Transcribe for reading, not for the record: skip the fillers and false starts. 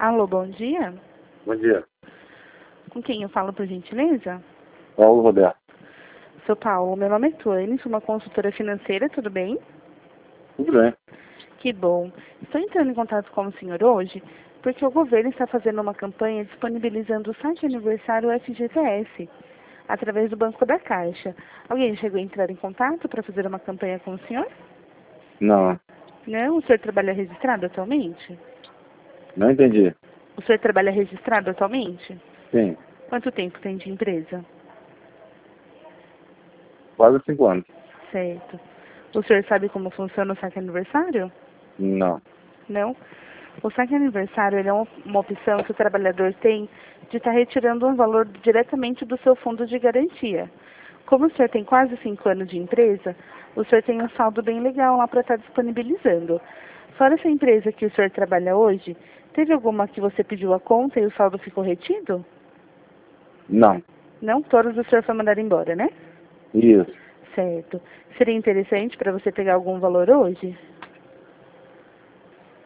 Alô, bom dia. Bom dia. Com quem eu falo, por gentileza? Paulo Roberto. Sou Paulo, meu nome é Tuane, sou uma consultora financeira, tudo bem? Tudo bem. Que bom. Estou entrando em contato com o senhor hoje porque o governo está fazendo uma campanha disponibilizando o site aniversário FGTS através do Banco da Caixa. Alguém chegou a entrar em contato para fazer uma campanha com o senhor? Não, Não? O senhor trabalha registrado atualmente? não entendi. O senhor trabalha registrado atualmente? Sim, Quanto tempo tem de empresa? quase 5 anos. Certo. O senhor sabe como funciona o saque aniversário? Não. Não? O saque aniversário ele é uma opção que o trabalhador tem de estar retirando um valor diretamente do seu fundo de garantia. Como o senhor tem quase 5 anos de empresa, o senhor tem um saldo bem legal lá para estar disponibilizando. Fora essa empresa que o senhor trabalha hoje, teve alguma que você pediu a conta e o saldo ficou retido? Não. Não? Todos o senhor foi mandado embora, né? Isso. Certo. Seria interessante para você pegar algum valor hoje?